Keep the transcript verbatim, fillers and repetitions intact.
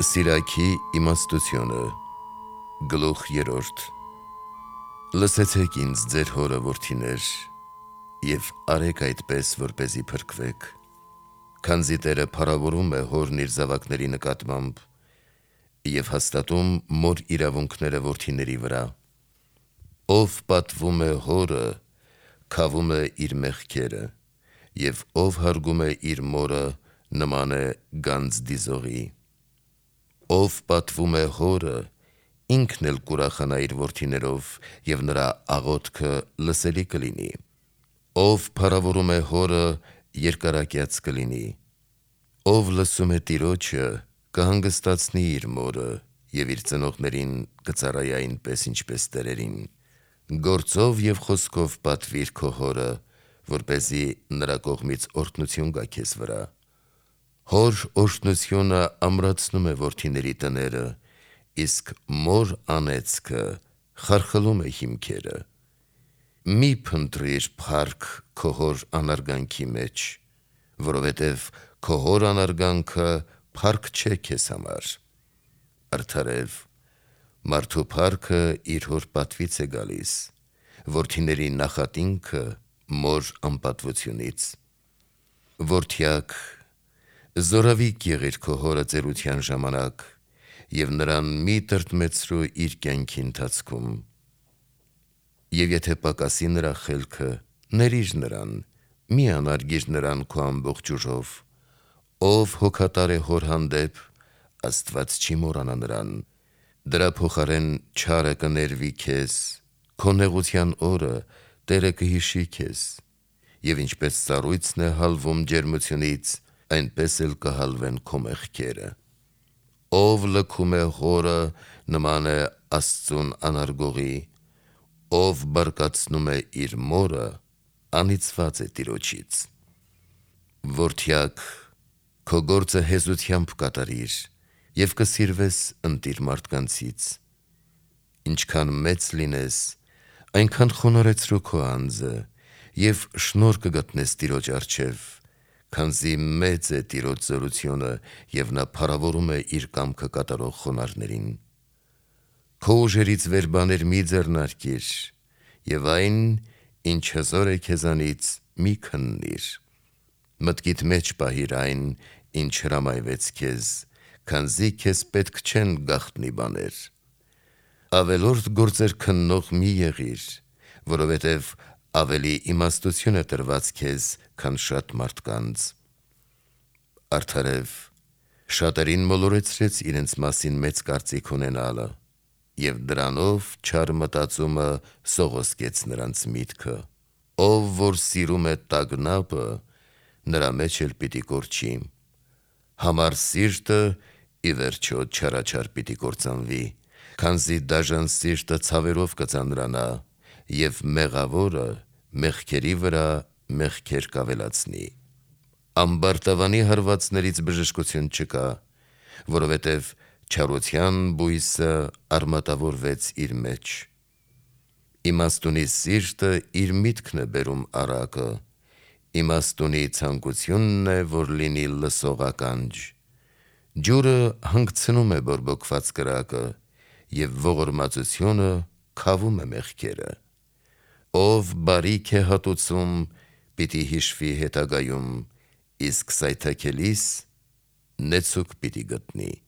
Սիրակի իմաստությունը գլուխ երրորդ Լսեցեք ինձ ձեր հորը որդիներ և արեք այդպես որպեսզի փրկվեք, քանզի Տերը փառավորում է հորն իր զավակների նկատմամբ և հաստատում մոր իրավունքները որդիների վրա։ Ով պատվում է հորը, քավում է իր մեղքերը, և ով հարգում է իր մորը, նման է գանձ դիզողի։ Ով պատվում է հորը, ինքն էլ կուրախանա իր որդիներով, և նրա աղոթքը լսելի կլինի։ Ով փառավորում է հորը, երկարակյաց կլինի։ Ով լսում է Տիրոջը, կհանգստացնի իր մորը, և իր ծնողներին կծառայի այնպես, ինչպես տերերին։ Գործով և խոսքով պատվիր քո հորը, որպեսզի նրա կողմից օրհնություն գա քեզ վրա։ Հոր օրհնությունը ամրացնում է որդիների տները, իսկ մոր անեծքը խարխլում է հիմքերը։ Մի փնտրիր փառք քո հոր անարգանքի մեջ, որովհետև քո հոր անարգանքը փառք չէ քեզ համար։ Արդարև, մարդու փառքը իր հոր պատվից է գալիս, որդիների նախատինքը մոր անպատվությունից։ Որդյակ, զորավիկ եղիր քո հորը ծերության ժամանակ և նրան մի տրտմեցրու իր կյանքի ընթացքում։ Եվ եթե պակասի նրա խելքը, ներիր նրան, մի անարգիր նրան քո ամբողջ ուժով։ Ով հոգատար է հոր հանդեպ, Աստված չի մոռանա նրան։ Դրա փոխարեն չարը կներվի քեզ, քո նեղության օրը Տերը կհիշի քեզ, և ինչպես սառույցն է հալվում ջերմությունից, այնպես էլ կհալվեն քո մեղքերը։ Ով լքում է հորը, նման է Աստծուն անարգողի, ով բարկացնում է իր մորը, անիծված է Տիրոջից։ Որդյակ, քո գործը հեզությամբ կատարիր և կսիրվես ընտիր մարդկանցից։ Ինչքան մեծ լինես, այնքան խոնարհեցրու քո անձը և շնորհ կգտնես Տիրոջ առջև, քանզի մեծ է Տիրոջ զորությունը, և նա փառավորում է իր կամքը կատարող խոնարհներին։ Քո ուժերից վեր բաներ մի ձեռնարկիր, և այն, ինչ հզոր է քեզանից, մի քննիր։ Մտքիդ մեջ պահիր այն, ինչ հրամայվեց քեզ, քանզի քեզ պետք չեն գաղտնի բաներ։ Ավելորդ գործեր քննող մի եղիր, որովհետև ավելի իմաստություն է տրված քեզ, քան շատ մարդկանց։ Արդարև, շատերին մոլորեցրեց իրենց մասին մեծ կարծիք ունենալը, և դրանով չար մտածումը սողոսկեց նրանց միտքը։ Ով որ սիրում է տագնապը, նրա մեջ էլ պիտի կորչի։ Համառ սիրտը ի վերջո չարաչար պիտի կործանվի, քանզի դաժան սիրտը ցավերով կծանրանա, և մեղավորը մեղքերի վրա մեղքեր կավելացնի։ Ամբարտավանի հարվածներից բժշկություն չկա, որովհետև չարության բույսը արմատավորվեց իր մեջ։ Իմաստունի սիրտը իր միտքն է բերում առակը, իմաստունի ցանկությունն է, որ լինի լսող ականջ։ Ջուրը հանգցնում է բորբոքված կրակը, և ողորմածությունը քավում է մեղքերը։ Ով բարիք է հատուցում, պիտի հիշվի հետագայում, իսկ սայթաքելիս նեցուկ պիտի գտնի։